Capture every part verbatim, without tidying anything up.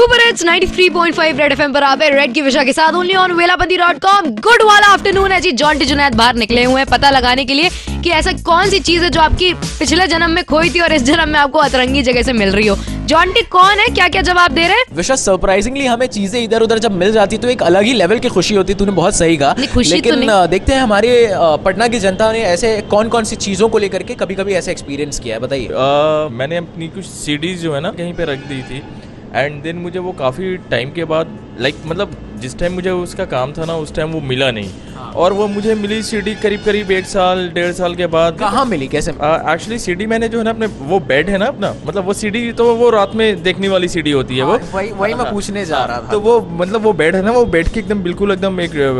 Super hits तिरानवे point पाँच red FM पर आप है रेड की विशा के साथ ओनली ऑन वेलापति डॉट कॉम। गुड वाला आफ्टरनून है जी। जॉन्टी जुनैद बाहर निकले हुए हैं पता लगाने के लिए कि ऐसा कौन सी चीज है जो आपकी पिछले जन्म में खोई थी और इस जन्म में आपको अतरंगी जगह से मिल रही हो। जॉन्टी कौन है, क्या क्या जवाब दे रहे हैं? विशा, सरप्राइजिंगली हमें चीजें इधर उधर जब मिल जाती तो एक अलग ही लेवल की खुशी होती। तूने बहुत सही कहा, लेकिन तो देखते हैं हमारे पटना की जनता ने ऐसे कौन कौन सी चीजों को लेकर के कभी कभी ऐसे एक्सपीरियंस किया है, बताइए। मैंने अपनी कुछ सीडीज जो है ना कहीं पे रख दी थी एंड देन मुझे वो काफ़ी टाइम के बाद लाइक like, मतलब जिस टाइम मुझे उसका काम था ना उस टाइम वो मिला नहीं। हाँ। और वो मुझे मिली सीडी करीब करीब एक साल डेढ़ साल के बाद। कहाँ मिली, कैसे? एक्चुअली सीडी मैंने जो है ना अपने वो बेड है ना अपना, मतलब वो सीडी तो वो रात में देखने वाली सीडी होती है। हाँ, वो वही वही मैं पूछने जा रहा था। तो वो मतलब वो बेड है ना, वो बेड के एकदम बिल्कुल एकदम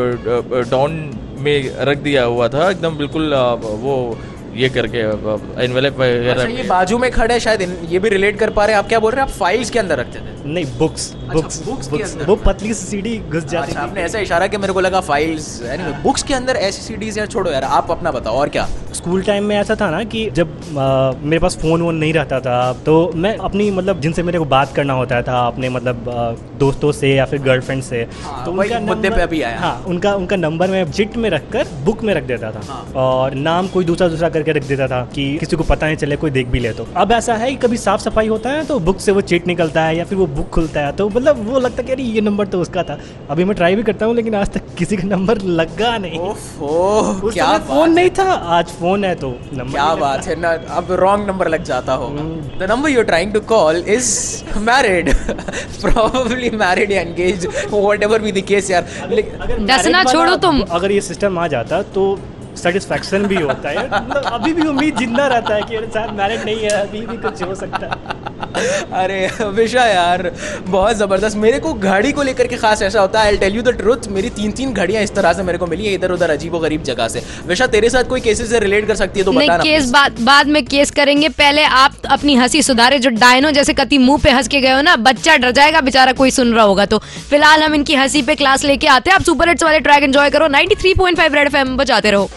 एक डाउन में रख दिया हुआ था एकदम बिल्कुल वो ये करके एनवेलप वगैरह। अच्छा, ये बाजू में खड़े शायद ये भी रिलेट कर पा रहे हैं। आप क्या बोल रहे हैं? आप फाइल्स के अंदर रखते थे? नहीं, बुक्स। अच्छा, बुक्स बुक्स बुक्स के अंदर वो पतली सी सीडी घुस जाती थी। आपने ऐसा इशारा कि मेरे को लगा फाइल्स। एनीवे, बुक्स के अंदर ऐसी सीडीज यार छोड़ो यार, आप अपना बताओ और क्या। स्कूल टाइम में ऐसा था ना कि जब आ, मेरे पास फ़ोन वोन नहीं रहता था तो मैं अपनी मतलब जिनसे मेरे को बात करना होता था अपने मतलब दोस्तों से या फिर गर्लफ्रेंड से, हाँ, तो उनका मुद्दे पे अभी आया। हाँ, उनका उनका नंबर मैं चिट में रखकर बुक में रख देता था। हाँ। और नाम कोई दूसरा दूसरा करके रख देता था कि किसी को पता नहीं चले, कोई देख भी ले। तो अब ऐसा है कि कभी साफ सफाई होता है तो बुक से वो चिट निकलता है या फिर वो बुक खुलता है तो मतलब वो लगता है कि अरे ये नंबर तो उसका था। अभी मैं ट्राई भी करता हूँ लेकिन आज तक किसी का नंबर लगा नहीं। ओह, क्या फोन नहीं था, आज फोन है तो नंबर। क्या बात है ना, अब रॉन्ग नंबर लग जाता होगा। The number you are trying to call is married, probably married या engaged, whatever be the case यार। डसना छोड़ो तुम। अगर ये सिस्टम आ जाता तो सेटिस्फैक्शन भी होता है। मतलब अभी भी उम्मीद जिंदा रहता है कि शायद मैरिड नहीं है, अभी भी कुछ हो सकता है। अरे विशा यार, बहुत ज़बरदस्त। मेरे को घड़ी को लेकर के खास ऐसा होता है, I tell you the truth, मेरी तीन तीन घड़ियां इस तरह से मेरे को मिली है इधर उधर अजीब व गरीब जगह से। विशा, तेरे साथ कोई केसेस से रिलेट कर सकती है तो बताना। नहीं, केस बाद बाद में केस करेंगे, पहले आप अपनी हंसी सुधारे। जो डायनो जैसे कति मुंह पे हंस के गए हो ना, बच्चा डर जाएगा बेचारा, कोई सुन रहा होगा। तो फिलहाल हम इनकी हंसी पे क्लास लेके आते हैं। आप सुपर हिट्स वाले ट्रैक एंजॉय करो। तिरानवे पॉइंट पाँच रेड एफएम बजाते रहो।